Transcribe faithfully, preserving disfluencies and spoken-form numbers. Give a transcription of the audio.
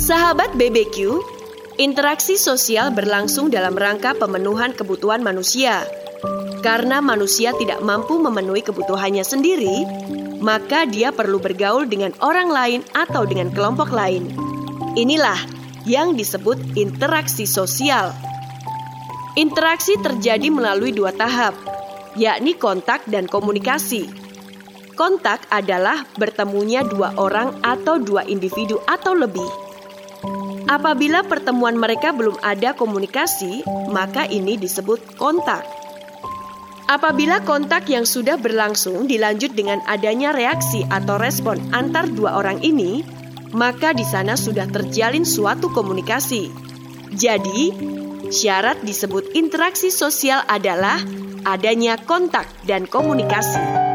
Sahabat B B Q, interaksi sosial berlangsung dalam rangka pemenuhan kebutuhan manusia. Karena manusia tidak mampu memenuhi kebutuhannya sendiri, maka dia perlu bergaul dengan orang lain atau dengan kelompok lain. Inilah yang disebut interaksi sosial. Interaksi terjadi melalui dua tahap, yakni kontak dan komunikasi. Kontak adalah bertemunya dua orang atau dua individu atau lebih. Apabila pertemuan mereka belum ada komunikasi, maka ini disebut kontak. Apabila kontak yang sudah berlangsung dilanjut dengan adanya reaksi atau respon antar dua orang ini, maka di sana sudah terjalin suatu komunikasi. Jadi, syarat disebut interaksi sosial adalah adanya kontak dan komunikasi.